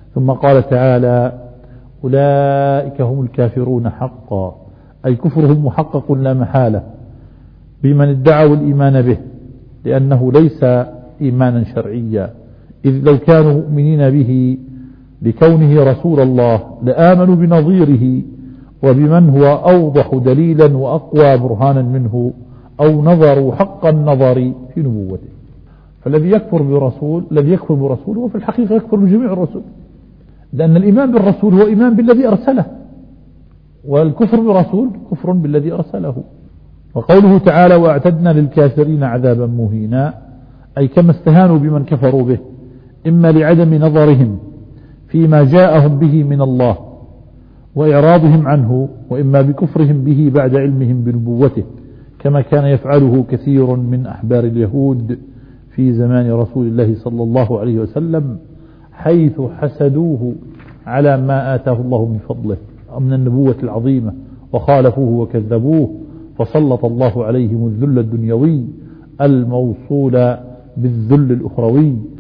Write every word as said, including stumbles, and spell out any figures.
ثم قال تعالى أولئك هم الكافرون حقا، أي كفرهم محقق لا محالة بمن ادعوا الإيمان به، لأنه ليس إيمانا شرعيا، إذ لو كانوا مؤمنين به لكونه رسول الله لآمنوا بنظيره وبمن هو أوضح دليلا وأقوى برهانا منه، أو نظروا حق النظر في نبوته. فالذي يكفر برسول الذي يكفر برسول هو في الحقيقة يكفر بجميع الرسل، لأن الإيمان بالرسول هو إيمان بالذي أرسله، والكفر برسول كفر بالذي أرسله. وقوله تعالى وأعتدنا للكافرين عذابا مهينا، أي كما استهانوا بمن كفروا به، إما لعدم نظرهم فيما جاءهم به من الله وإعراضهم عنه، وإما بكفرهم به بعد علمهم بنبوته، كما كان يفعله كثير من أحبار اليهود في زمان رسول الله صلى الله عليه وسلم، حيث حسدوه على ما آتاه الله من فضله من النبوة العظيمة وخالفوه وكذبوه، فسلط الله عليهم الذل الدنيوي الموصول بالذل الأخروي،